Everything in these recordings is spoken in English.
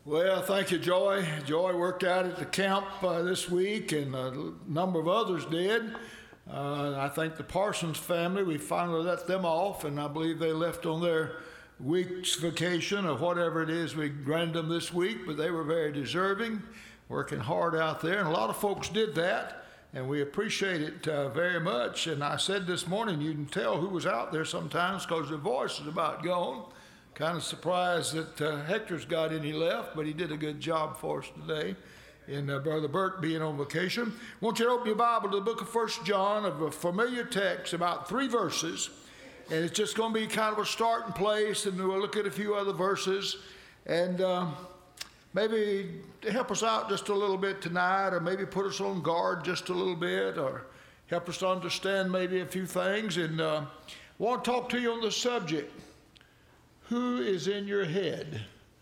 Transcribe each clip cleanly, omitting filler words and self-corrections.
Well, thank you, Joy. Joy worked out at the camp this week, and a number of others did. I think the Parsons family, we finally let them off, and I believe they left on their week's vacation or whatever it is we granted them this week, but they were very deserving, working hard out there, and a lot of folks did that, and we appreciate it very much. And I said this morning, you can tell who was out there sometimes because their voice is about gone. Kind of surprised that Hector's got any left, but he did a good job for us today in Brother Bert being on vacation. I want you to open your Bible to the book of 1 John, of a familiar text, about 3 verses. And it's just going to be kind of a starting place, and we'll look at a few other verses. And maybe help us out just a little bit tonight, or maybe put us on guard just a little bit, or help us to understand maybe a few things. And I want to talk to you on the subject. Who is in your head?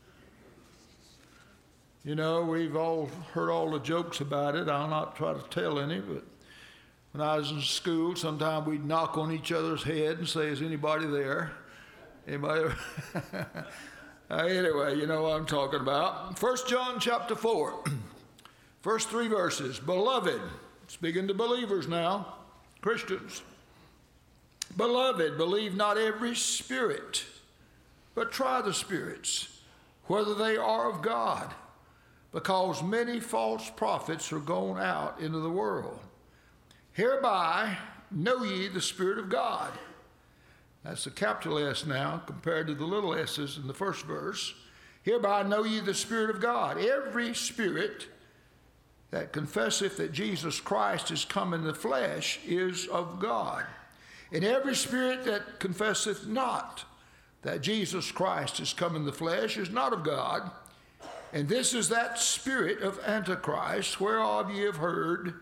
You know, we've all heard all the jokes about it. I'll not try to tell any, but when I was in school, sometimes we'd knock on each other's head and say, is anybody there? Anybody? Anyway, you know what I'm talking about. 1 John chapter 4, first 3 verses. Beloved, speaking to believers now, Christians. Beloved, believe not every spirit, but try the spirits, whether they are of God, because many false prophets are gone out into the world. Hereby know ye the Spirit of God. That's a capital S now compared to the little s's in the first verse. Hereby know ye the Spirit of God. Every spirit that confesseth that Jesus Christ is come in the flesh is of God. And every spirit that confesseth not that Jesus Christ is come in the flesh is not of God. And this is that spirit of Antichrist, whereof ye have heard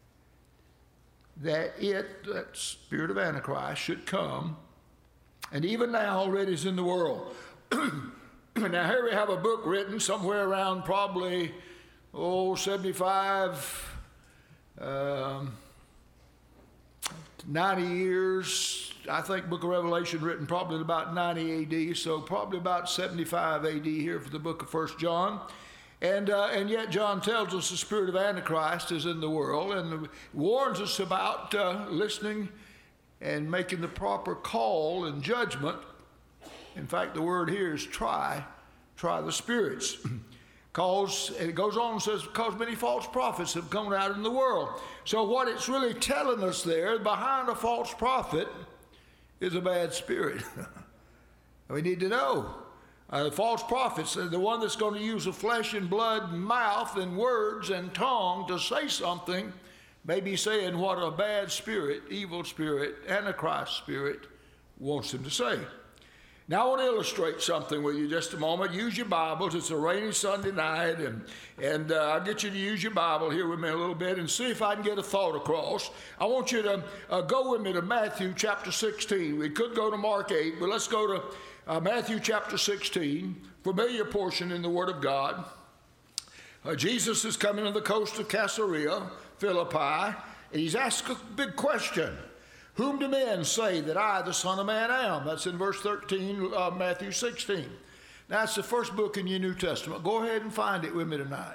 that spirit of Antichrist should come, and even now already is in the world. Now here we have a book written somewhere around probably, 75, 90 years. I think book of Revelation written probably at about 90 AD, so probably about 75 AD here for the book of 1 John. And yet John tells us the spirit of Antichrist is in the world and warns us about listening and making the proper call and judgment. In fact, the word here is try the spirits. Cause, and it goes on and says, because many false prophets have come out in the world. So what it's really telling us there, behind a false prophet is a bad spirit. We need to know. The false prophets, the one that's going to use a flesh and blood mouth and words and tongue to say something, may be saying what a bad spirit, evil spirit, Antichrist spirit wants him to say. Now I want to illustrate something with you just a moment. Use your Bibles. It's a rainy Sunday night, and I'll get you to use your Bible here with me a little bit and see if I can get a thought across. I want you to go with me to Matthew chapter 16. We could go to Mark 8, but let's go to Matthew chapter 16, familiar portion in the Word of God. Jesus is coming to the coast of Caesarea Philippi, and he's asked a big question. Whom do men say that I, the Son of Man, am? That's in verse 13, Matthew 16. That's the first book in your New Testament. Go ahead and find it with me tonight.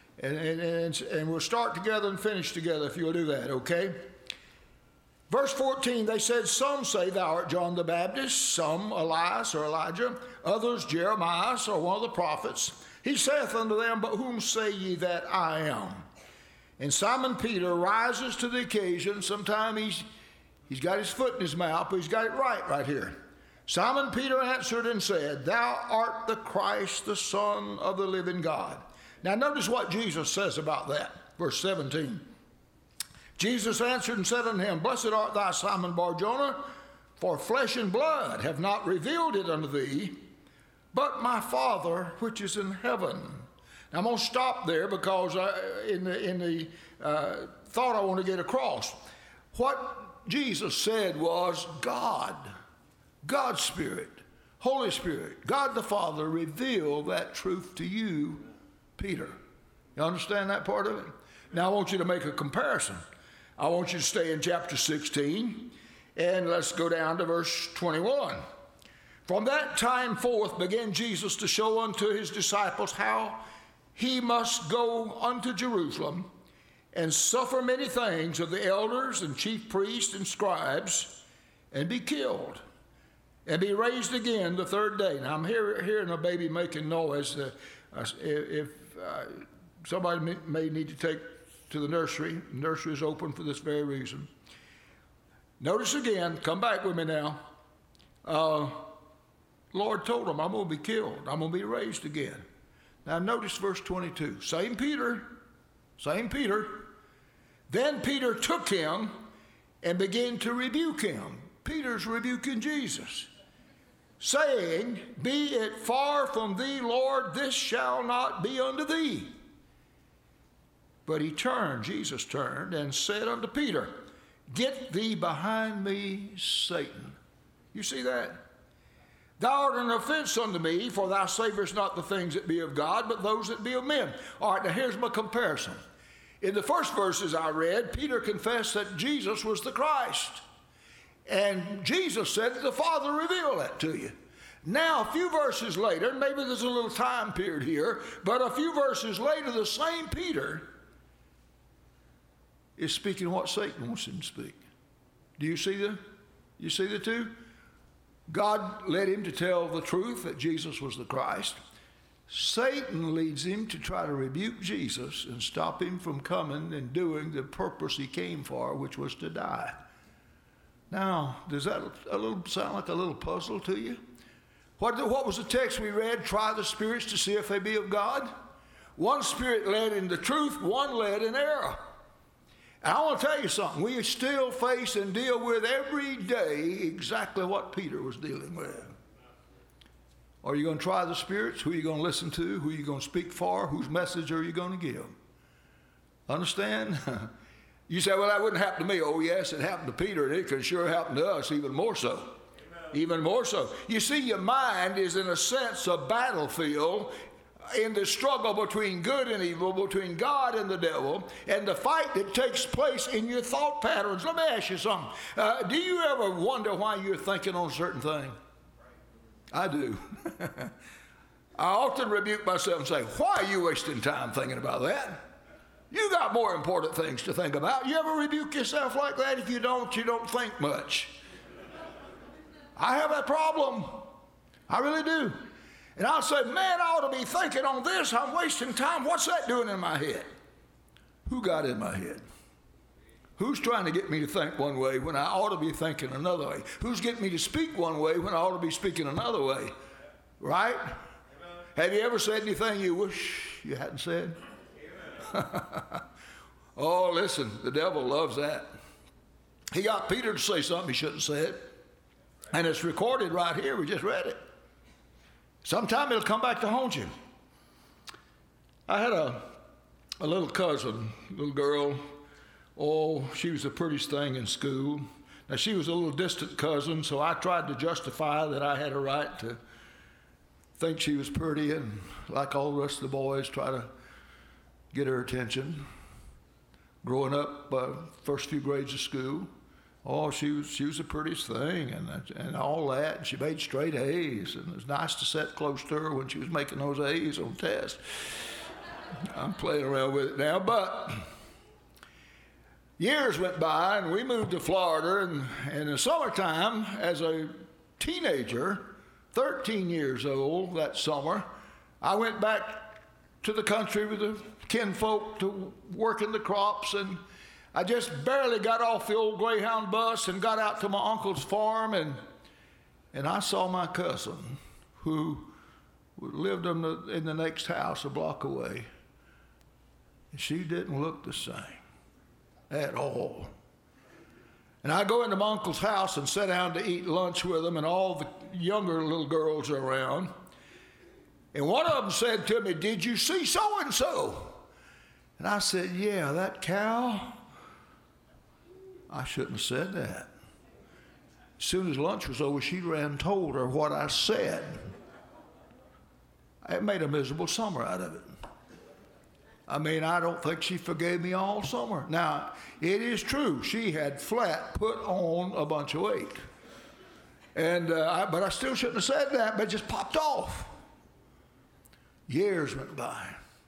And we'll start together and finish together if you'll do that, okay? Verse 14, they said, some say thou art John the Baptist, some Elias or Elijah, others Jeremiah or one of the prophets. He saith unto them, but whom say ye that I am? And Simon Peter rises to the occasion. Sometime He's got his foot in his mouth, but he's got it right here. Simon Peter answered and said, thou art the Christ, the Son of the living God. Now notice what Jesus says about that. Verse 17. Jesus answered and said unto him, blessed art thou, Simon Bar-Jonah, for flesh and blood have not revealed it unto thee, but my Father which is in heaven. Now I'm going to stop there because in the thought I want to get across. What Jesus said was God's Spirit, Holy Spirit, God the Father revealed that truth to you, Peter. You understand that part of it? Now I want you to make a comparison. I want you to stay in chapter 16 and let's go down to verse 21. From that time forth began Jesus to show unto his disciples how he must go unto Jerusalem and suffer many things of the elders and chief priests and scribes, and be killed, and be raised again the third day. Now I'm hearing a baby making noise. If somebody may need to take to the nursery. The nursery is open for this very reason. Notice again, come back with me now. Lord told him, I'm going to be killed. I'm going to be raised again. Now notice verse 22. Same Peter. Then Peter took him and began to rebuke him. Peter's rebuking Jesus, saying, Be it far from thee, Lord, this shall not be unto thee. But Jesus turned and said unto Peter, Get thee behind me, Satan. You see that? Thou art an offense unto me, for thou savorest not the things that be of God, but those that be of men. All right, now here's my comparison. In the first verses I read, Peter confessed that Jesus was the Christ. And Jesus said that the Father revealed that to you. Now, a few verses later, maybe there's a little time period here, but a few verses later, the same Peter is speaking what Satan wants him to speak. Do you see the two? God led him to tell the truth that Jesus was the Christ. Satan leads him to try to rebuke Jesus and stop him from coming and doing the purpose he came for, which was to die. Now, does that sound like a little puzzle to you? What was the text we read? Try the spirits to see if they be of God. One spirit led in the truth, one led in error. And I want to tell you something. We still face and deal with every day exactly what Peter was dealing with. Are you going to try the spirits? Who are you going to listen to? Who are you going to speak for? Whose message are you going to give? Understand? You say, well, that wouldn't happen to me. Oh, yes, it happened to Peter, and it could sure happen to us even more so. Amen. Even more so. You see, your mind is, in a sense, a battlefield in the struggle between good and evil, between God and the devil, and the fight that takes place in your thought patterns. Let me ask you something. Do you ever wonder why you're thinking on a certain thing? I do. I often rebuke myself and say, why are you wasting time thinking about that? You got more important things to think about. You ever rebuke yourself like that? If you don't think much. I have that problem. I really do. And I'll say, man, I ought to be thinking on this. I'm wasting time. What's that doing in my head? Who got in my head? Who's trying to get me to think one way when I ought to be thinking another way? Who's getting me to speak one way when I ought to be speaking another way? Right? Amen. Have you ever said anything you wish you hadn't said? Oh, listen, the devil loves that. He got Peter to say something he shouldn't have said. And it's recorded right here. We just read it. Sometime it'll come back to haunt you. I had a little cousin, little girl. Oh, she was the prettiest thing in school. Now, she was a little distant cousin, so I tried to justify that I had a right to think she was pretty and, like all the rest of the boys, try to get her attention. Growing up, first few grades of school, oh, she was the prettiest thing and all that. And she made straight A's, and it was nice to sit close to her when she was making those A's on tests. I'm playing around with it now, but years went by, and we moved to Florida, and in the summertime, as a teenager, 13 years old that summer, I went back to the country with the kinfolk to work in the crops, and I just barely got off the old Greyhound bus and got out to my uncle's farm, and I saw my cousin, who lived in the next house a block away, and she didn't look the same at all. And I go into my uncle's house and sit down to eat lunch with him, and all the younger little girls are around. And one of them said to me, "Did you see so-and-so?" And I said, "Yeah, that cow." I shouldn't have said that. As soon as lunch was over, she ran and told her what I said. It made a miserable summer out of it. I mean, I don't think she forgave me all summer. Now, it is true, she had flat put on a bunch of weight. But I still shouldn't have said that, but it just popped off. Years went by.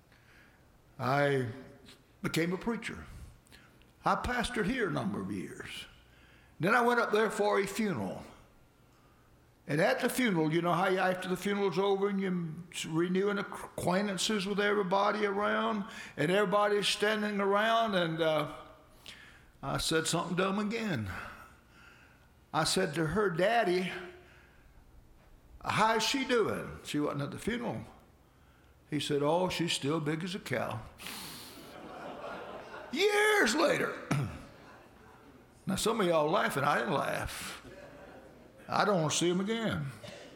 I became a preacher. I pastored here a number of years. Then I went up there for a funeral. And at the funeral, you know how after the funeral's over and you're renewing acquaintances with everybody around, and everybody's standing around, and I said something dumb again. I said to her, "Daddy, how's she doing?" She wasn't at the funeral. He said, "Oh, she's still big as a cow." Years later. Now, some of y'all laughing. I didn't laugh. I don't want to see him again.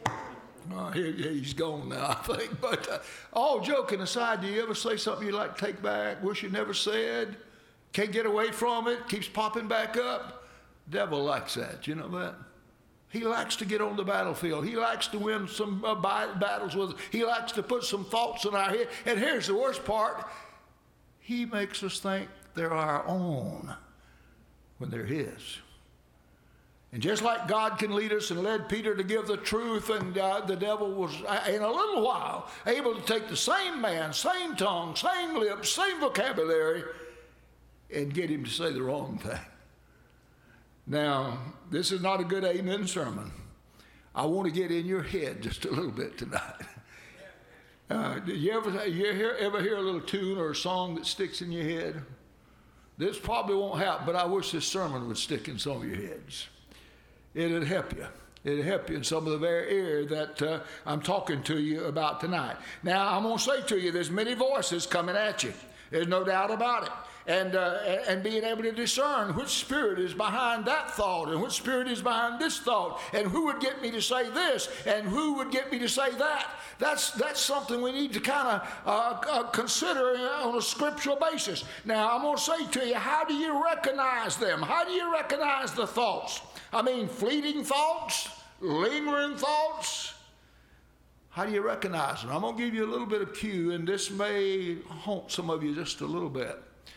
He's gone now, I think. But all joking aside, do you ever say something you'd like to take back, wish you never said, can't get away from it, keeps popping back up? Devil likes that. You know that? He likes to get on the battlefield. He likes to win some battles with us. He likes to put some thoughts in our head. And here's the worst part. He makes us think they're our own when they're his. And just like God can lead us and led Peter to give the truth, and the devil was, in a little while, able to take the same man, same tongue, same lips, same vocabulary, and get him to say the wrong thing. Now, this is not a good amen sermon. I want to get in your head just a little bit tonight. Did you ever hear a little tune or a song that sticks in your head? This probably won't happen, but I wish this sermon would stick in some of your heads. It'd help you. It'll help you in some of the very area that I'm talking to you about tonight. Now, I'm going to say to you, there's many voices coming at you. There's no doubt about it. And being able to discern which spirit is behind that thought and which spirit is behind this thought, and who would get me to say this and who would get me to say that. That's something we need to kind of consider on a scriptural basis. Now, I'm going to say to you, how do you recognize them? How do you recognize the thoughts? I mean, fleeting thoughts, lingering thoughts. How do you recognize them? I'm going to give you a little bit of cue, and this may haunt some of you just a little bit.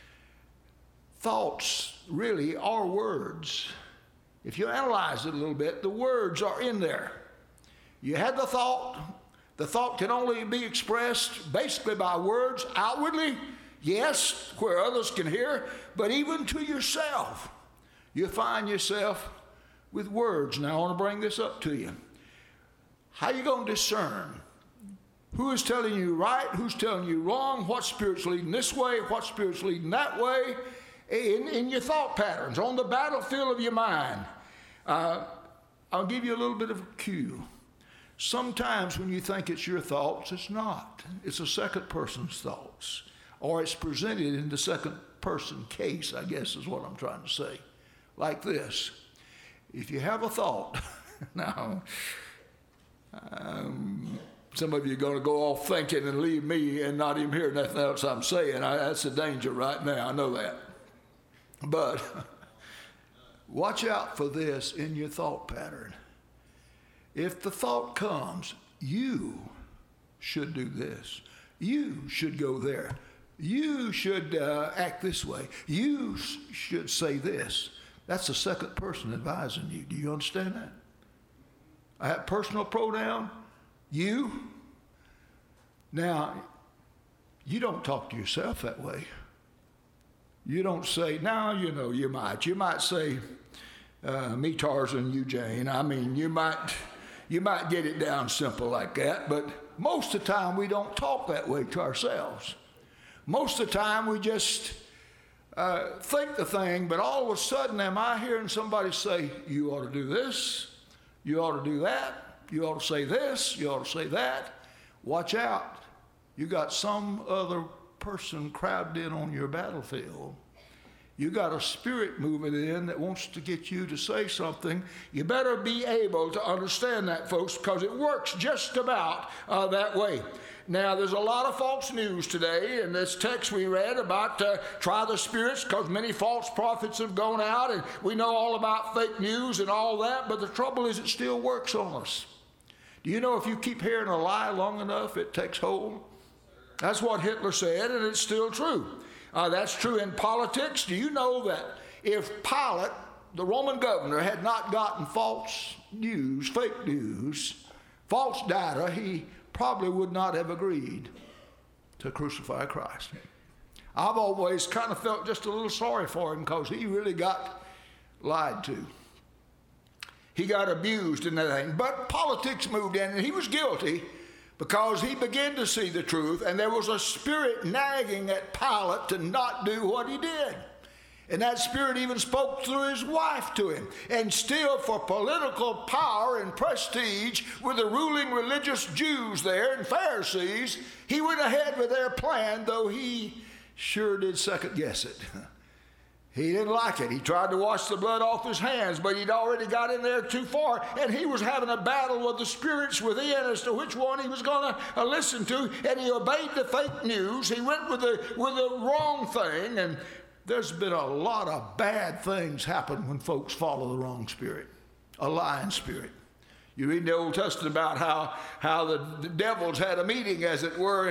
Thoughts really are words. If you analyze it a little bit, the words are in there. You had the thought. The thought can only be expressed basically by words outwardly, yes, where others can hear, but even to yourself. You find yourself with words. Now, I want to bring this up to you. How are you going to discern who is telling you right, who's telling you wrong, what spirit's leading this way, what spirit's leading that way, in your thought patterns, on the battlefield of your mind? I'll give you a little bit of a cue. Sometimes when you think it's your thoughts, it's not. It's a second person's thoughts, or it's presented in the second person case, I guess is what I'm trying to say. Like this. If you have a thought, now, some of you are going to go off thinking and leave me and not even hear nothing else I'm saying. That's a danger right now. I know that. But watch out for this in your thought pattern. If the thought comes, you should do this. You should go there. You should act this way. You should say this. That's the second person advising you. Do you understand that? I have personal pronoun, you. Now, you don't talk to yourself that way. You don't say, now, you know, you might say, me Tarzan, you Jane. I mean, you might get it down simple like that, but most of the time we don't talk that way to ourselves. Most of the time we just think the thing, but all of a sudden am I hearing somebody say, you ought to do this, you ought to do that, you ought to say this, you ought to say that. Watch out. You got some other person crowded in on your battlefield. You got a spirit moving in that wants to get you to say something. You better be able to understand that, folks, because it works just about that way. Now, there's a lot of false news today. In this text we read about try the spirits, because many false prophets have gone out, and we know all about fake news and all that, but the trouble is it still works on us. Do you know if you keep hearing a lie long enough, it takes hold? That's what Hitler said, and it's still true. That's true in politics. Do you know that if Pilate the Roman governor had not gotten false news, fake news, false data, he probably would not have agreed to crucify Christ. I've always kind of felt just a little sorry for him because he really got lied to. He got abused and everything. But politics moved in, and he was guilty because he began to see the truth, and there was a spirit nagging at Pilate to not do what he did. And that spirit even spoke through his wife to him. And still, for political power and prestige with the ruling religious Jews there and Pharisees, he went ahead with their plan, though he sure did second guess it. He didn't like it. He tried to wash the blood off his hands, but he'd already got in there too far, and he was having a battle with the spirits within as to which one he was going to listen to, and he obeyed the fake news. He went with the wrong thing, and there's been a lot of bad things happen when folks follow the wrong spirit, a lying spirit. You read in the Old Testament about how the devils had a meeting, as it were,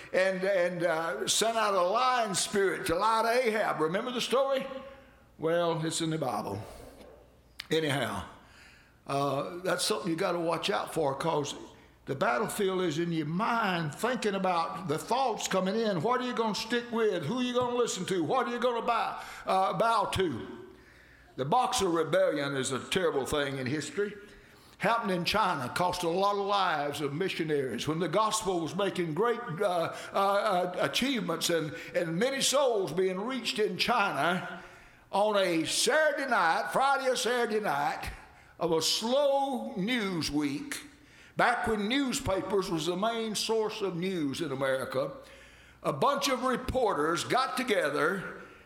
and sent out a lying spirit to lie to Ahab. Remember the story? Well, it's in the Bible. Anyhow, that's something you got to watch out for, because the battlefield is in your mind, thinking about the thoughts coming in. What are you going to stick with? Who are you going to listen to? What are you going to bow to? The Boxer Rebellion is a terrible thing in history. Happened in China, cost a lot of lives of missionaries when the gospel was making great achievements and many souls being reached in China on a Saturday night, Friday or Saturday night of a slow news week, back when newspapers was the main source of news in America. A bunch of reporters got together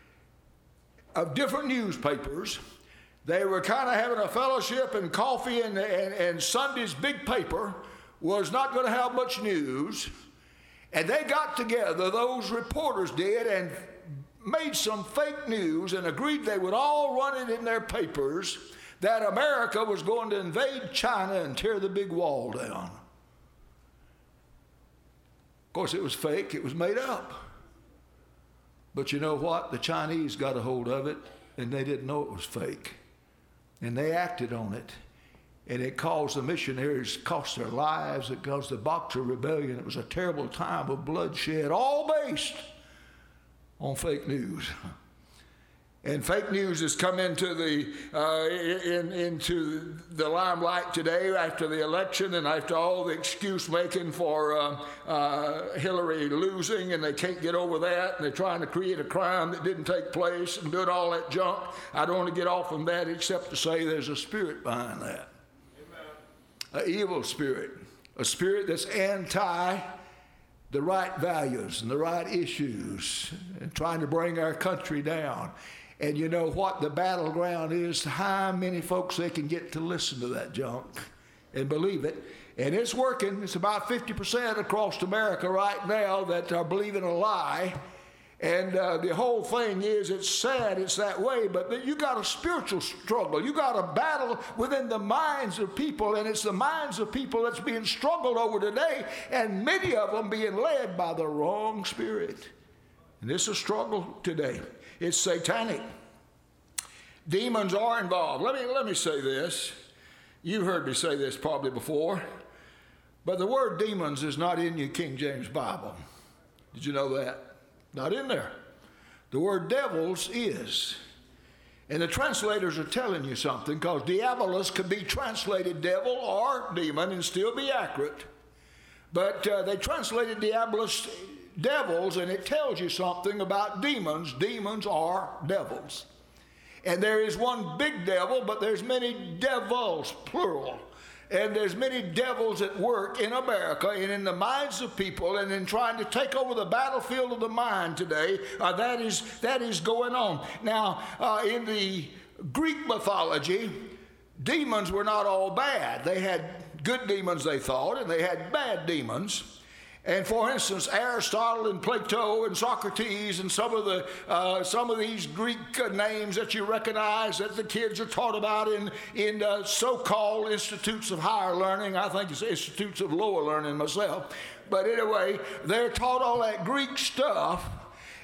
of different newspapers. They were kind of having a fellowship and coffee, and Sunday's big paper was not going to have much news. And they got together, those reporters did, and made some fake news and agreed they would all run it in their papers that America was going to invade China and tear the big wall down. Of course, it was fake. It was made up. But you know what? The Chinese got a hold of it, and they didn't know it was fake. And they acted on it, and it caused the missionaries, cost their lives. It caused the Boxer Rebellion. It was a terrible time of bloodshed, all based on fake news. And fake news has come into the limelight today after the election and after all the excuse making for Hillary losing, and they can't get over that, and they're trying to create a crime that didn't take place and doing all that junk. I don't want to get off on that except to say there's a spirit behind that. Amen. An evil spirit, a spirit that's anti the right values and the right issues and trying to bring our country down. And you know what the battleground is? How many folks they can get to listen to that junk and believe it. And it's working. It's about 50% across America right now that are believing a lie. And the whole thing is, it's sad it's that way, but you got a spiritual struggle. You got a battle within the minds of people, and it's the minds of people that's being struggled over today, and many of them being led by the wrong spirit. And it's a struggle today. It's satanic. Demons are involved. Let me say this. You've heard me say this probably before, but the word demons is not in your King James Bible. Did you know that? Not in there. The word devils is. And the translators are telling you something, because diabolus could be translated devil or demon and still be accurate. But they translated diabolus devils, and it tells you something about demons. Demons are devils. And there is one big devil, but there's many devils, plural. And there's many devils at work in America and in the minds of people, and in trying to take over the battlefield of the mind today. That is going on. Now, in the Greek mythology, demons were not all bad. They had good demons, they thought, and they had bad demons. And for instance, Aristotle and Plato and Socrates and some of these Greek names that you recognize that the kids are taught about in so-called institutes of higher learning. I think it's institutes of lower learning myself. But anyway, they're taught all that Greek stuff.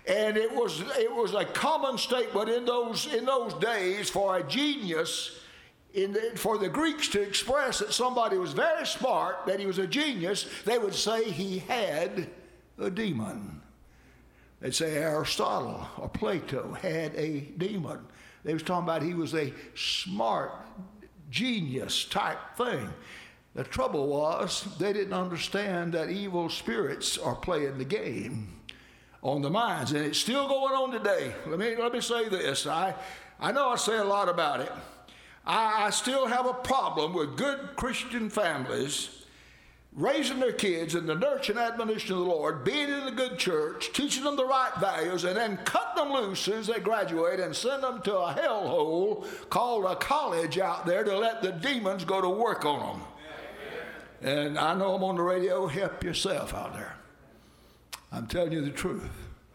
And it was a common statement in those days for a genius, for the Greeks to express that somebody was very smart, that he was a genius. They would say he had a demon. They'd say Aristotle or Plato had a demon. They was talking about he was a smart genius type thing. The trouble was they didn't understand that evil spirits are playing the game on the minds, and it's still going on today. Let me say this. I know I say a lot about it. I still have a problem with good Christian families raising their kids in the nurture and admonition of the Lord, being in a good church, teaching them the right values, and then cutting them loose as soon as they graduate and send them to a hellhole called a college out there to let the demons go to work on them. And I know I'm on the radio. Help yourself out there. I'm telling you the truth.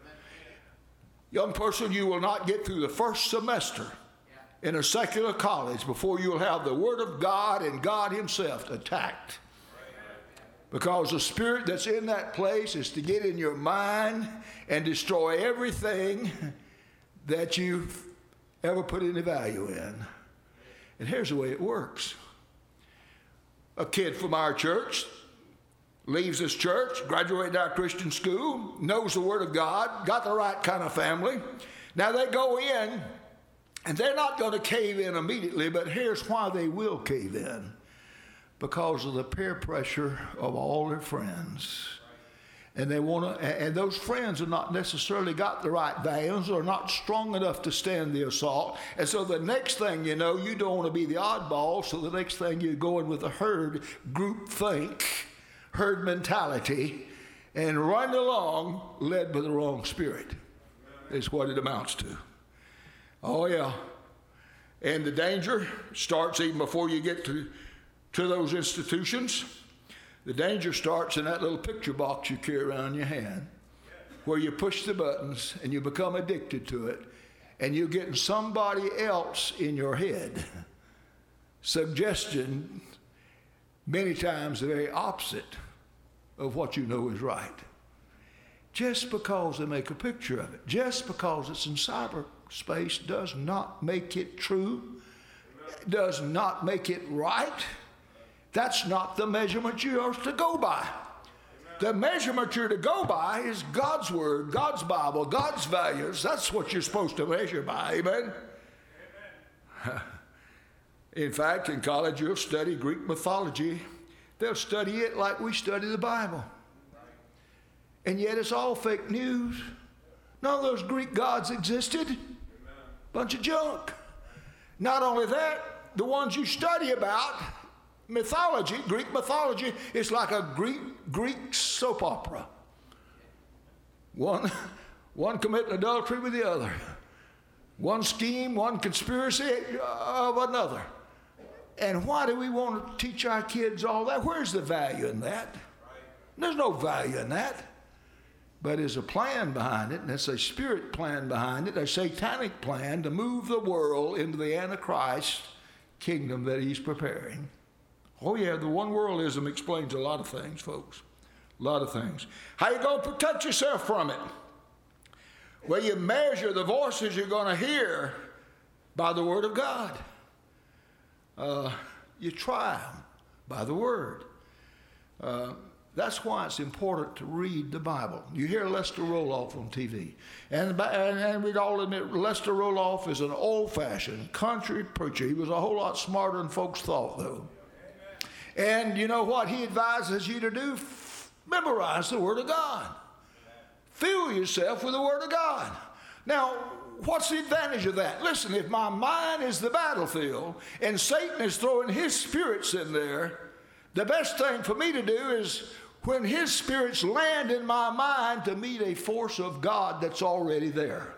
Young person, you will not get through the first semester in a secular college before you'll have the Word of God and God Himself attacked. Because the spirit that's in that place is to get in your mind and destroy everything that you've ever put any value in. And here's the way it works. A kid from our church leaves this church, graduated out of Christian school, knows the Word of God, got the right kind of family. Now they go in, and they're not going to cave in immediately, but here's why they will cave in. Because of the peer pressure of all their friends. And and those friends have not necessarily got the right values or not strong enough to stand the assault. And so the next thing you know, you don't want to be the oddball, so the next thing you're going with a herd group think, herd mentality, and run along led by the wrong spirit is what it amounts to. Oh yeah. And the danger starts even before you get to those institutions. The danger starts in that little picture box you carry around your hand, where you push the buttons and you become addicted to it, and you're getting somebody else in your head. Suggestion, many times the very opposite of what you know is right. Just because they make a picture of it, just because it's in cyberspace does not make it true, does not make it right. That's not the measurement you are to go by. The measurement you're to go by is God's Word, God's Bible, God's values. That's what you're supposed to measure by. Amen? In fact, in college, you'll study Greek mythology. They'll study it like we study the Bible. And yet it's all fake news. None of those Greek gods existed. Bunch of junk. Not only that, the ones you study about, mythology, Greek mythology, is like a Greek soap opera. One committing adultery with the other. One scheme, one conspiracy of another. And why do we want to teach our kids all that? Where's the value in that? There's no value in that. But there's a plan behind it, and it's a spirit plan behind it, a satanic plan to move the world into the Antichrist kingdom that he's preparing. Oh yeah, the one worldism explains a lot of things, folks. A lot of things. How you going to protect yourself from it? Well, you measure the voices you're going to hear by the Word of God. You try them by the Word. That's why it's important to read the Bible. You hear Lester Roloff on TV. And we'd all admit Lester Roloff is an old-fashioned country preacher. He was a whole lot smarter than folks thought, though. And you know what he advises you to do? Memorize the Word of God. Fill yourself with the Word of God. Now, what's the advantage of that? Listen, if my mind is the battlefield and Satan is throwing his spirits in there, the best thing for me to do is when his spirits land in my mind to meet a force of God that's already there.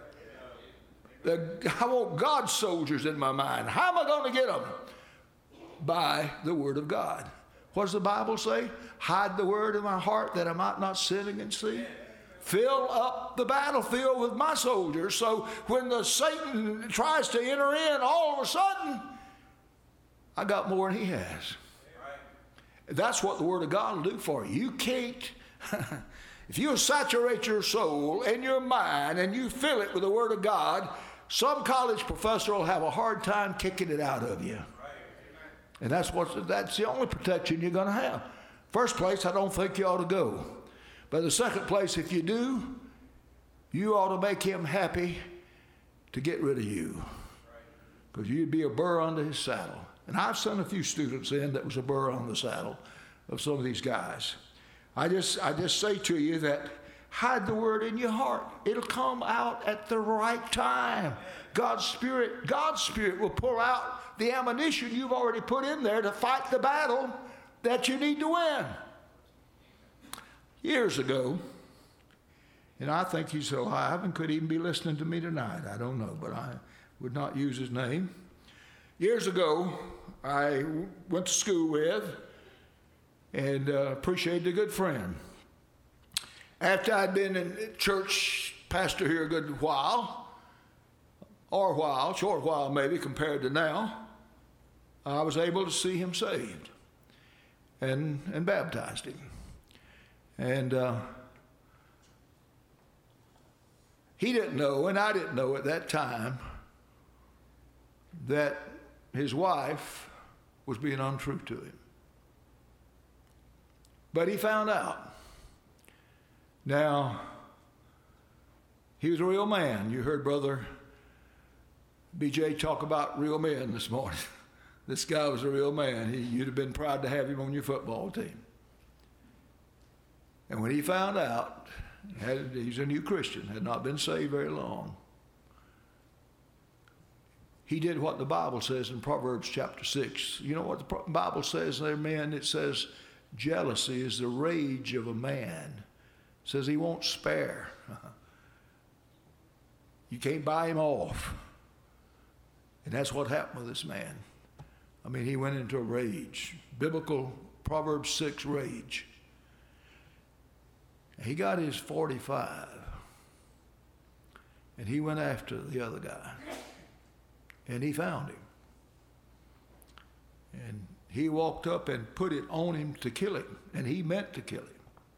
I want God's soldiers in my mind. How am I going to get them? By the Word of God. What does the Bible say? Hide the Word in my heart that I might not sin against thee. Fill up the battlefield with my soldiers, so when the Satan tries to enter in, all of a sudden, I got more than he has. That's what the Word of God will do for you. You can't, if you saturate your soul and your mind and you fill it with the Word of God, some college professor will have a hard time kicking it out of you. And that's the only protection you're going to have. First place, I don't think you ought to go. But the second place, if you do, you ought to make him happy to get rid of you. Because you'd be a burr under his saddle. And I've sent a few students in that was a burr on the saddle of some of these guys. I just say to you that hide the word in your heart. It'll come out at the right time. God's Spirit will pull out the ammunition you've already put in there to fight the battle that you need to win. Years ago, and I think he's alive and could even be listening to me tonight. I don't know, but I would not use his name. Years ago, I went to school with and appreciated a good friend. After I'd been in church pastor here a good while, short while maybe compared to now, I was able to see him saved and baptized him. And he didn't know, and I didn't know at that time, that his wife was being untrue to him. But he found out. Now, he was a real man. You heard Brother BJ talk about real men this morning. This guy was a real man. You'd have been proud to have him on your football team. And when he found out, he's a new Christian, had not been saved very long, he did what the Bible says in Proverbs chapter 6. You know what the Bible says there, men? It says, jealousy is the rage of a man. It says he won't spare. You can't buy him off. And that's what happened with this man. I mean, he went into a rage. Biblical Proverbs 6 rage. He got his 45. And he went after the other guy. And he found him. And he walked up and put it on him to kill him. And he meant to kill him.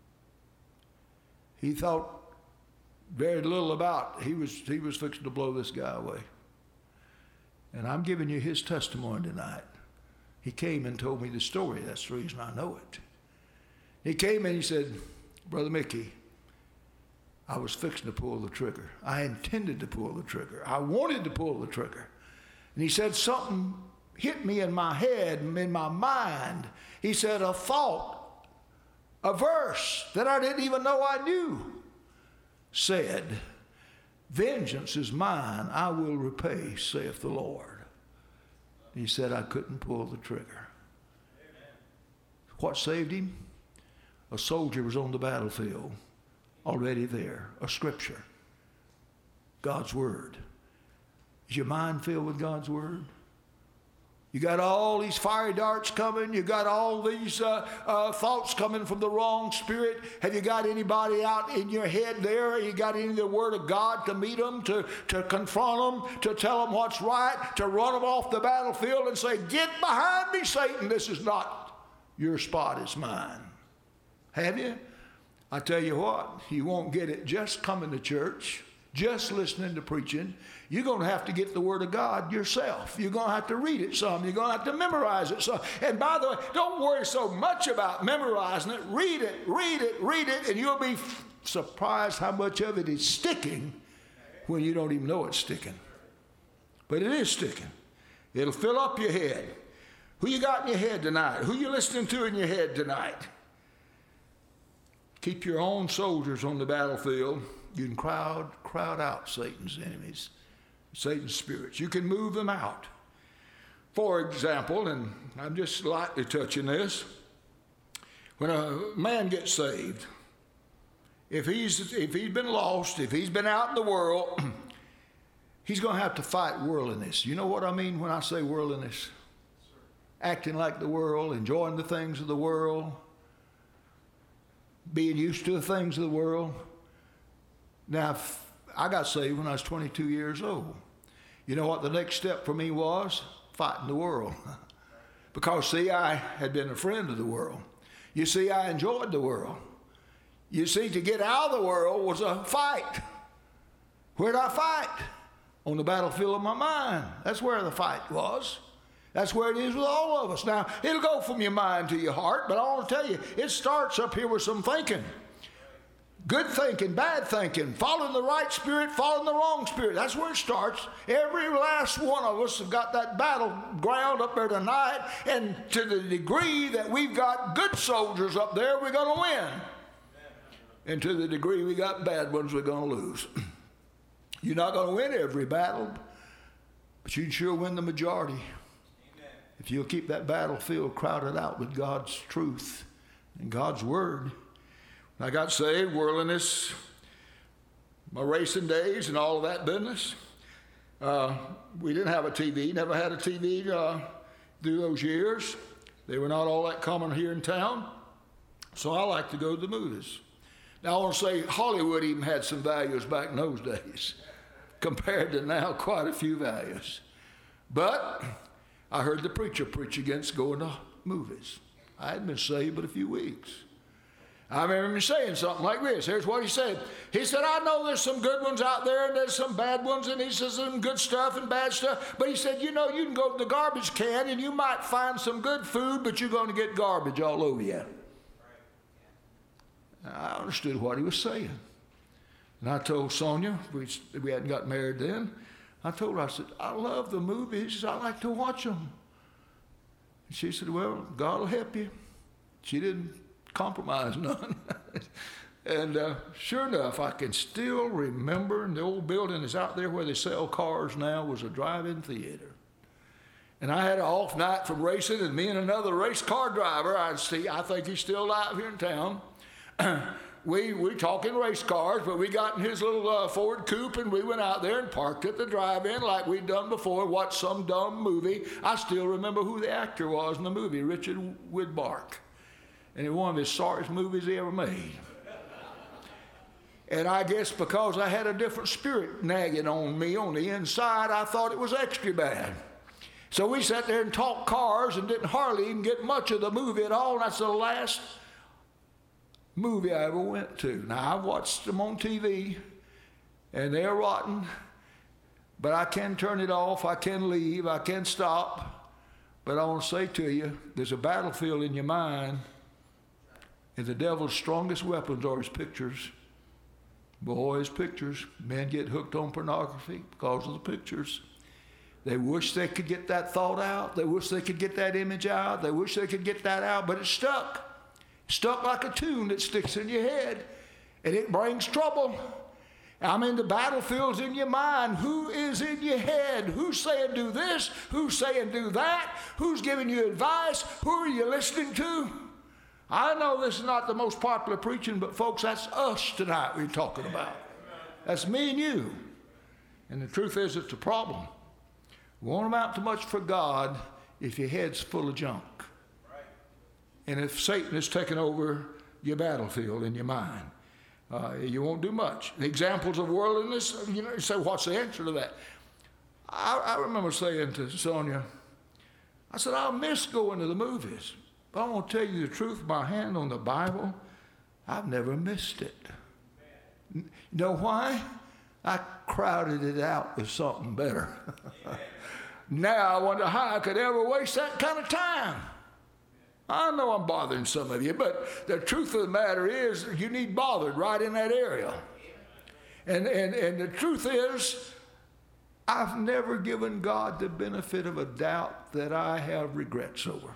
He thought very little about he was fixing to blow this guy away. And I'm giving you his testimony tonight. He came and told me the story. That's the reason I know it. He came and he said, Brother Mickey, I was fixing to pull the trigger. I intended to pull the trigger. I wanted to pull the trigger. And he said, something hit me in my head and in my mind. He said, a thought, a verse that I didn't even know I knew said, vengeance is mine, I will repay, saith the Lord. He said, I couldn't pull the trigger. Amen. What saved him? A soldier was on the battlefield, already there, a scripture, God's word. Is your mind filled with God's word? You got all these fiery darts coming. You got all these thoughts coming from the wrong spirit. Have you got anybody out in your head there? You got any of the word of God to meet them, to confront them, to tell them what's right, to run them off the battlefield and say, get behind me, Satan. This is not your spot, it's mine. Have you? I tell you what, you won't get it just coming to church, just listening to preaching. You're going to have to get the Word of God yourself. You're going to have to read it some. You're going to have to memorize it some. And by the way, don't worry so much about memorizing it. Read it, and you'll be surprised how much of it is sticking when you don't even know it's sticking. But it is sticking. It'll fill up your head. Who you got in your head tonight? Who you listening to in your head tonight? Keep your own soldiers on the battlefield. You can crowd out Satan's enemies, Satan's spirits. You can move them out. For example, and I'm just lightly touching this, when a man gets saved, if he's been lost, if he's been out in the world, he's going to have to fight worldliness. You know what I mean when I say worldliness? Acting like the world, enjoying the things of the world, being used to the things of the world. Now, I got saved when I was 22 years old. You know what the next step for me was? Fighting the world. Because, see, I had been a friend of the world. You see, I enjoyed the world. You see, to get out of the world was a fight. Where'd I fight? On the battlefield of my mind. That's where the fight was. That's where it is with all of us. Now, it'll go from your mind to your heart, but I want to tell you, it starts up here with some thinking. Good thinking, bad thinking, following the right spirit, following the wrong spirit. That's where it starts. Every last one of us have got that battleground up there tonight, and to the degree that we've got good soldiers up there, we're going to win. And to the degree we got bad ones, we're going to lose. You're not going to win every battle, but you can sure win the majority. Amen. If you'll keep that battlefield crowded out with God's truth and God's word. When I got saved, worldliness, my racing days and all of that business. We didn't have a TV, never had a TV through those years. They were not all that common here in town. So I like to go to the movies. Now I want to say Hollywood even had some values back in those days. Compared to now, quite a few values. But I heard the preacher preach against going to movies. I hadn't been saved but a few weeks. I remember him saying something like this. Here's what he said. He said, I know there's some good ones out there and there's some bad ones, and he says some good stuff and bad stuff. But he said, you know, you can go to the garbage can and you might find some good food, but you're going to get garbage all over you. I understood what he was saying. And I told Sonia, we hadn't got married then, I told her, I said, I love the movies. I like to watch them. And she said, well, God will help you. She didn't compromise none. And sure enough, I can still remember, and the old building is out there where they sell cars now, was a drive-in theater. And I had an off night from racing, and me and another race car driver, I think he's still alive here in town. We talking race cars, but we got in his little Ford coupe, and we went out there and parked at the drive-in like we'd done before, watched some dumb movie. I still remember who the actor was in the movie, Richard Widmark. And it was one of his sorriest movies he ever made. And I guess because I had a different spirit nagging on me on the inside, I thought it was extra bad. So we sat there and talked cars and didn't hardly even get much of the movie at all, and that's the last movie I ever went to. Now, I've watched them on TV, and they're rotten, but I can turn it off, I can leave, I can stop. But I want to say to you, there's a battlefield in your mind, and the devil's strongest weapons are his pictures. Boys, pictures. Men get hooked on pornography because of the pictures. They wish they could get that thought out. They wish they could get that image out. They wish they could get that out, but it's stuck. Stuck like a tune that sticks in your head, and it brings trouble. I mean, the battlefield's in your mind. Who is in your head? Who's saying do this? Who's saying do that? Who's giving you advice? Who are you listening to? I know this is not the most popular preaching, but folks, that's us tonight we're talking about. That's me and you. And the truth is, it's a problem. It won't amount to much for God if your head's full of junk. And if Satan has taken over your battlefield in your mind, you won't do much. The examples of worldliness, you say, what's the answer to that? I remember saying to Sonia, I said, I'll miss going to the movies. But I want to tell you the truth, my hand on the Bible, I've never missed it. You know why? I crowded it out with something better. Now I wonder how I could ever waste that kind of time. I know I'm bothering some of you, but the truth of the matter is you need bothered right in that area. And the truth is, I've never given God the benefit of a doubt that I have regrets over.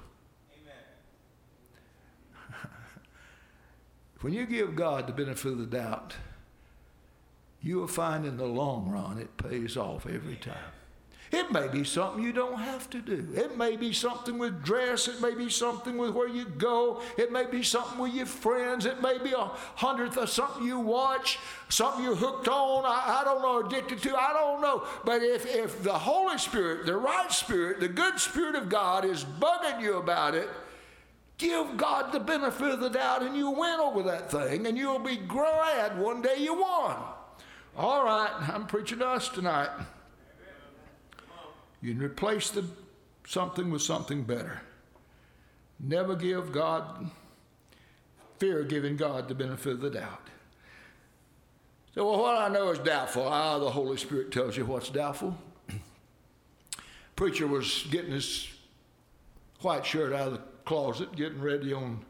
When you give God the benefit of the doubt, you will find in the long run it pays off every time. It may be something you don't have to do. It may be something with dress. It may be something with where you go. It may be something with your friends. It may be 100th of something you watch, something you're hooked on. I don't know, addicted to. I don't know. But if the Holy Spirit, the right Spirit, the good Spirit of God is bugging you about it, give God the benefit of the doubt and you'll win over that thing, and you'll be glad one day you won. All right, I'm preaching to us tonight. You can replace something with something better. Never give God fear of giving God the benefit of the doubt. So, well, what I know is doubtful. The Holy Spirit tells you what's doubtful. Preacher was getting his white shirt out of the closet, getting ready on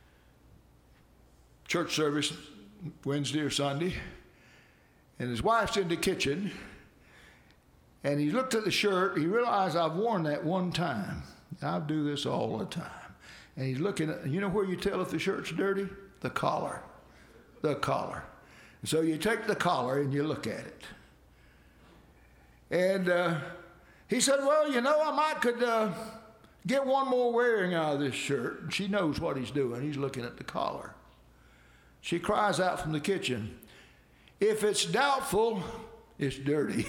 church service Wednesday or Sunday, and his wife's in the kitchen, and he looked at the shirt. He realized I've worn that one time. I do this all the time. And he's looking at, you know where you tell if the shirt's dirty? The collar. The collar. So you take the collar and you look at it. And he said, well, you know, I could get one more wearing out of this shirt. And she knows what he's doing. He's looking at the collar. She cries out from the kitchen, if it's doubtful, it's dirty.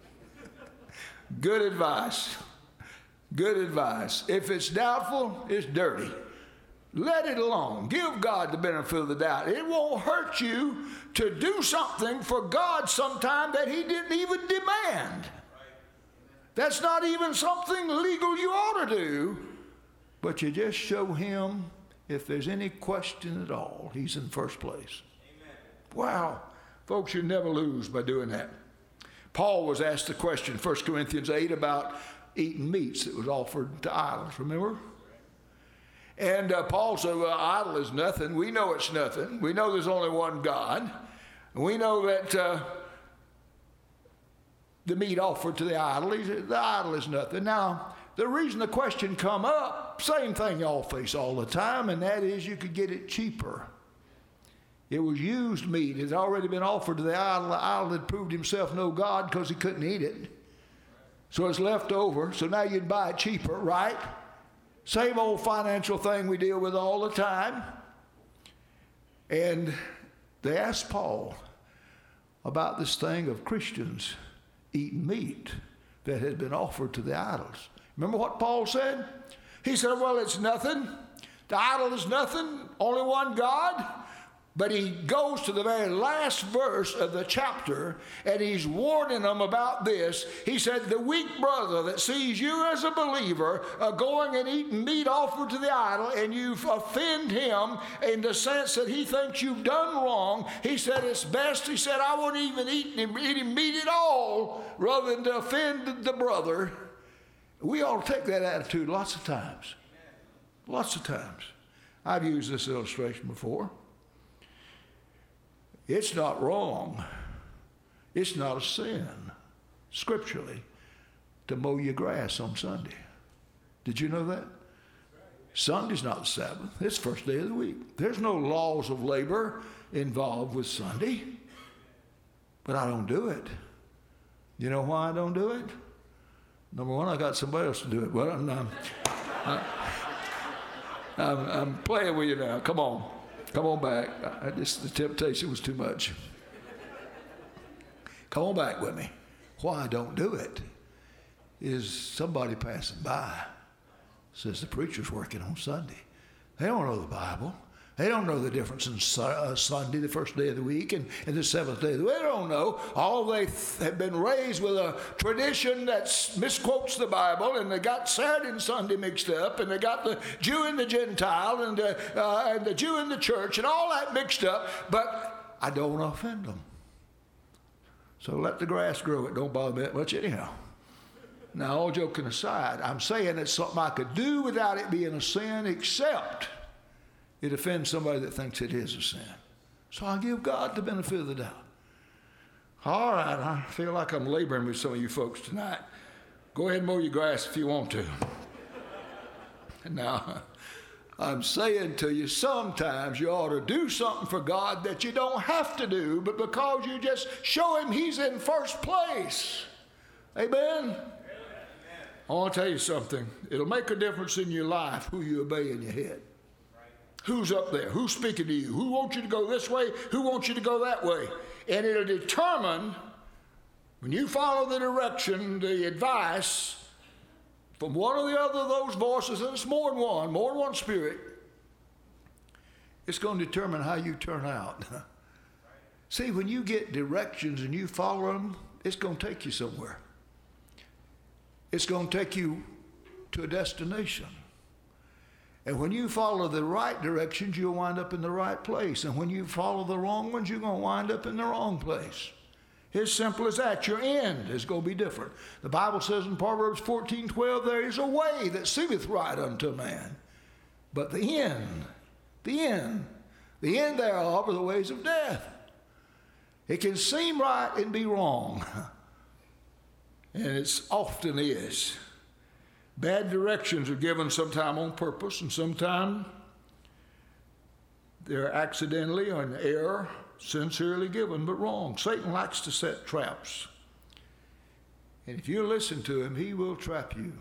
Good advice. Good advice. If it's doubtful, it's dirty. Let it alone. Give God the benefit of the doubt. It won't hurt you to do something for God sometime that he didn't even demand. That's not even something legal you ought to do, but you just show him, if there's any question at all, he's in first place. Amen. Wow. Folks, you never lose by doing that. Paul was asked the question, 1 Corinthians 8, about eating meats that was offered to idols, remember? And Paul said, well, idol is nothing. We know it's nothing. We know there's only one God. And we know that the meat offered to the idol is nothing. Now, the reason the question come up, same thing y'all face all the time, and that is you could get it cheaper. It was used meat. It had already been offered to the idol. The idol had proved himself no God because he couldn't eat it. So it's left over. So now you'd buy it cheaper, right? Same old financial thing we deal with all the time. And they asked Paul about this thing of Christians eating meat that had been offered to the idols. Remember what Paul said? He said, well, it's nothing. The idol is nothing. Only one God. But he goes to the very last verse of the chapter, and he's warning them about this. He said, the weak brother that sees you as a believer going and eating meat offered to the idol, and you offend him in the sense that he thinks you've done wrong, he said it's best, he said, I wouldn't even eat him meat at all rather than to offend the brother. We ought to take that attitude lots of times. Lots of times. I've used this illustration before. It's not wrong. It's not a sin, scripturally, to mow your grass on Sunday. Did you know that? Sunday's not the Sabbath. It's the first day of the week. There's no laws of labor involved with Sunday. But I don't do it. You know why I don't do it? Number one, I got somebody else to do it. Well, I'm playing with you now. Come on. Come on back. The temptation was too much. Come on back with me. Why I don't do it is somebody passing by says the preacher's working on Sunday. They don't know the Bible. They don't know the difference in Sunday, the first day of the week, and the seventh day of the week. They don't know. All they have been raised with a tradition that misquotes the Bible, and they got Saturday and Sunday mixed up, and they got the Jew and the Gentile, and the Jew and the church, and all that mixed up, but I don't want to offend them. So let the grass grow. It don't bother me that much anyhow. Now, all joking aside, I'm saying it's something I could do without it being a sin, except it offends somebody that thinks it is a sin. So I give God the benefit of the doubt. All right, I feel like I'm laboring with some of you folks tonight. Go ahead and mow your grass if you want to. Now, I'm saying to you, sometimes you ought to do something for God that you don't have to do, but because you just show him he's in first place. Amen? I want to tell you something. It'll make a difference in your life who you obey in your head. Who's up there? Who's speaking to you? Who wants you to go this way? Who wants you to go that way? And it'll determine, when you follow the direction, the advice from one or the other of those voices, and it's more than one spirit, it's going to determine how you turn out. See, when you get directions and you follow them, it's going to take you somewhere. It's going to take you to a destination. And when you follow the right directions, you'll wind up in the right place. And when you follow the wrong ones, you're going to wind up in the wrong place. It's simple as that. Your end is going to be different. The Bible says in Proverbs 14:12, there is a way that seemeth right unto a man, but the end thereof are the ways of death. It can seem right and be wrong, and it often is. Bad directions are given sometime on purpose, and sometime they're accidentally or in error, sincerely given, but wrong. Satan likes to set traps. And if you listen to him, he will trap you.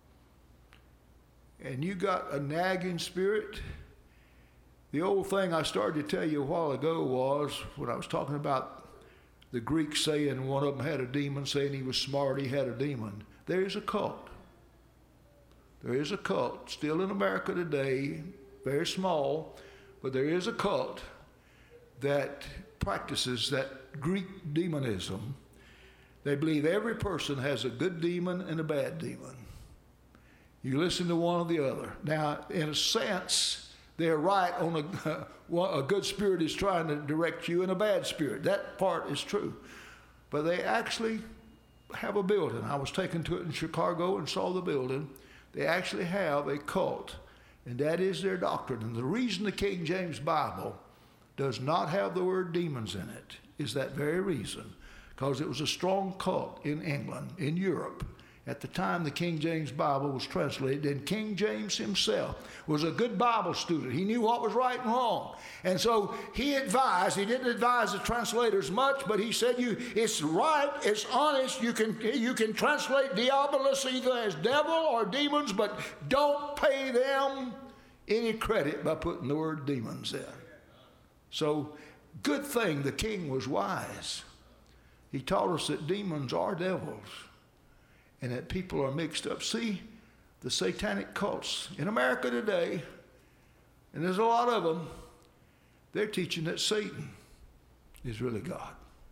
And you got a nagging spirit. The old thing I started to tell you a while ago was when I was talking about the Greeks saying one of them had a demon, saying he was smart, he had a demon. There is a cult. There is a cult still in America today, very small, but there is a cult that practices that Greek demonism. They believe every person has a good demon and a bad demon. You listen to one or the other. Now, in a sense, they're right on a good spirit is trying to direct you and a bad spirit. That part is true. But they actually have a building. I was taken to it in Chicago and saw the building. They actually have a cult, and that is their doctrine. And the reason the King James Bible does not have the word demons in it is that very reason, because it was a strong cult in England, in Europe, at the time the King James Bible was translated. And King James himself was a good Bible student. He knew what was right and wrong. And so he didn't advise the translators much, but he said, it's right, it's honest, you can translate diabolus either as devil or demons, but don't pay them any credit by putting the word demons in. So, good thing the king was wise. He taught us that demons are devils and that people are mixed up. See, the satanic cults in America today, and there's a lot of them, they're teaching that Satan is really God.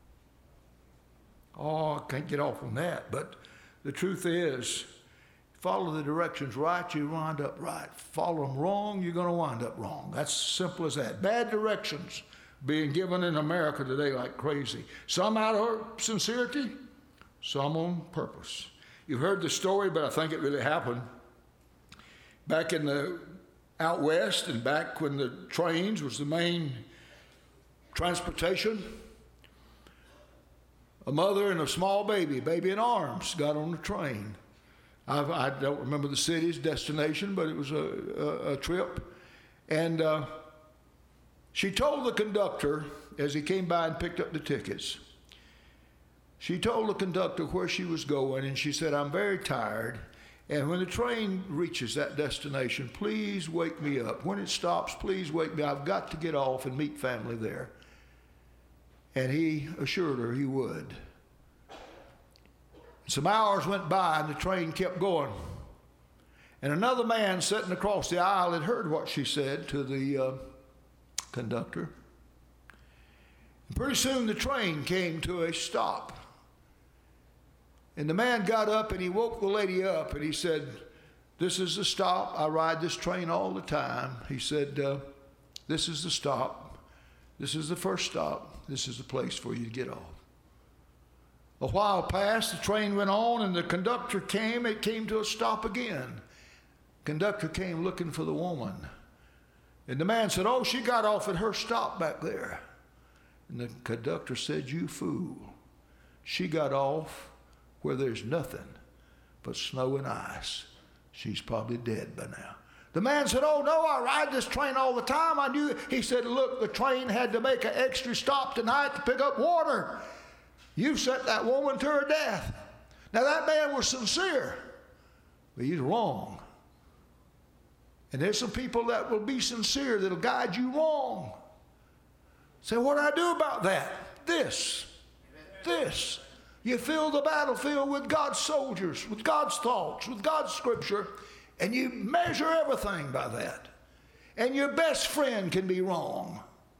Oh, I can't get off on that, but the truth is, follow the directions right, you wind up right. Follow them wrong, you're going to wind up wrong. That's simple as that. Bad directions being given in America today like crazy. Some out of sincerity, some on purpose. You've heard the story, but I think it really happened. Back in the out west and back when the trains was the main transportation, a mother and a small baby in arms, got on the train. I don't remember the city's destination, but it was a trip. And she told the conductor, as he came by and picked up the tickets, she told the conductor where she was going, and she said, I'm very tired, and when the train reaches that destination, please wake me up. When it stops, please wake me up. I've got to get off and meet family there. And he assured her he would. Some hours went by and the train kept going. And another man sitting across the aisle had heard what she said to the conductor. And pretty soon the train came to a stop. And the man got up and he woke the lady up and he said, this is the stop. I ride this train all the time. He said, this is the stop. This is the first stop. This is the place for you to get off. A while passed, the train went on, and the conductor came. It came to a stop again. Conductor came looking for the woman. And the man said, oh, she got off at her stop back there. And the conductor said, you fool. She got off where there's nothing but snow and ice. She's probably dead by now. The man said, oh, no, I ride this train all the time. I knew. He said, look, the train had to make an extra stop tonight to pick up water. You've sent that woman to her death. Now, that man was sincere, but he's wrong. And there's some people that will be sincere that'll guide you wrong. Say, what do I do about that? This. You fill the battlefield with God's soldiers, with God's thoughts, with God's scripture, and you measure everything by that. And your best friend can be wrong.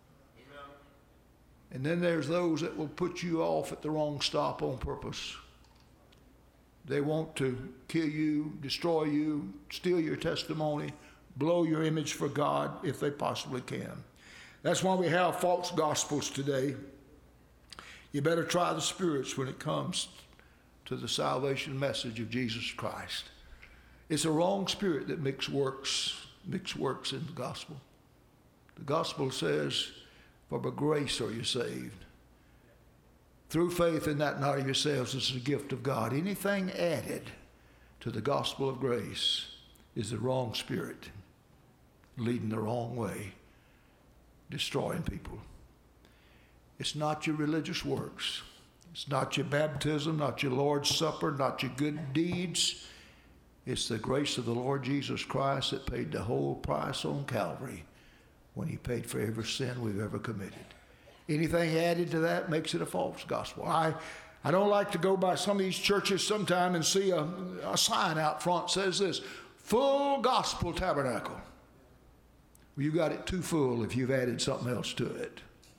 And then there's those that will put you off at the wrong stop on purpose. They want to kill you, destroy you, steal your testimony, blow your image for God if they possibly can. That's why we have false gospels today. You better try the spirits when it comes to the salvation message of Jesus Christ. It's a wrong spirit that mix works in the gospel. The gospel says, for by grace are you saved. Through faith in that not of yourselves, is a gift of God. Anything added to the gospel of grace is the wrong spirit, leading the wrong way, destroying people. It's not your religious works. It's not your baptism, not your Lord's Supper, not your good deeds. It's the grace of the Lord Jesus Christ that paid the whole price on Calvary when he paid for every sin we've ever committed. Anything added to that makes it a false gospel. I don't like to go by some of these churches sometime and see a sign out front says this, Full Gospel Tabernacle. Well, you got it too full if you've added something else to it.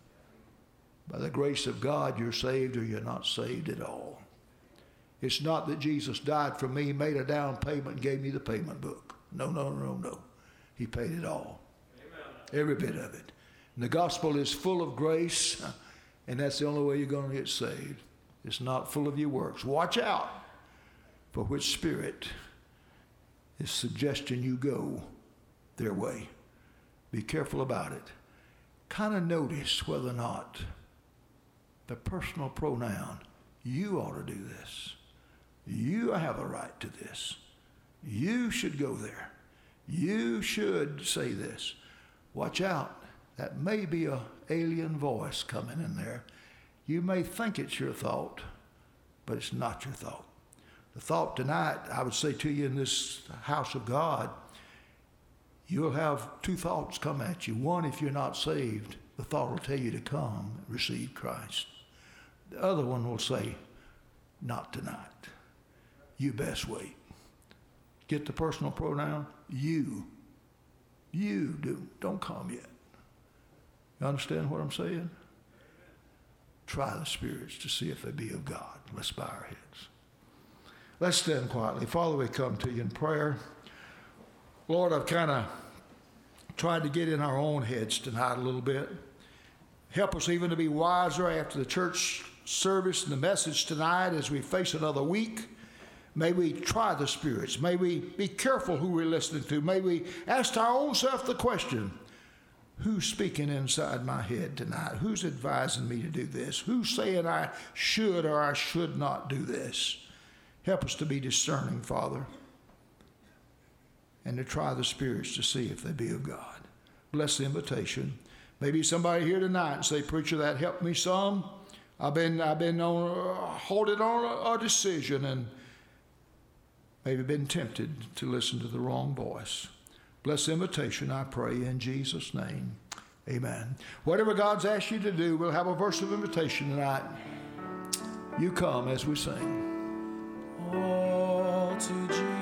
By the grace of God, you're saved or you're not saved at all. It's not that Jesus died for me, made a down payment, and gave me the payment book. No. He paid it all. Amen. Every bit of it. And the gospel is full of grace, and that's the only way you're going to get saved. It's not full of your works. Watch out for which spirit is suggesting you go their way. Be careful about it. Kind of notice whether or not the personal pronoun, you ought to do this. You have a right to this. You should go there. You should say this. Watch out. That may be an alien voice coming in there. You may think it's your thought, but it's not your thought. The thought tonight, I would say to you in this house of God, you'll have two thoughts come at you. One, if you're not saved, the thought will tell you to come and receive Christ. The other one will say, not tonight. You best wait. Get the personal pronoun, you. You do. Don't come yet. You understand what I'm saying? Try the spirits to see if they be of God. Let's bow our heads. Let's stand quietly. Father, we come to you in prayer. Lord, I've kind of tried to get in our own heads tonight a little bit. Help us even to be wiser after the church service and the message tonight as we face another week. May we try the spirits. May we be careful who we're listening to. May we ask our own self the question, who's speaking inside my head tonight? Who's advising me to do this? Who's saying I should or I should not do this? Help us to be discerning, Father, and to try the spirits to see if they be of God. Bless the invitation. Maybe somebody here tonight and say, preacher, that helped me some. I've been holding on a decision and maybe been tempted to listen to the wrong voice. Bless the invitation, I pray, in Jesus' name. Amen. Whatever God's asked you to do, we'll have a verse of invitation tonight. You come as we sing. All to Jesus.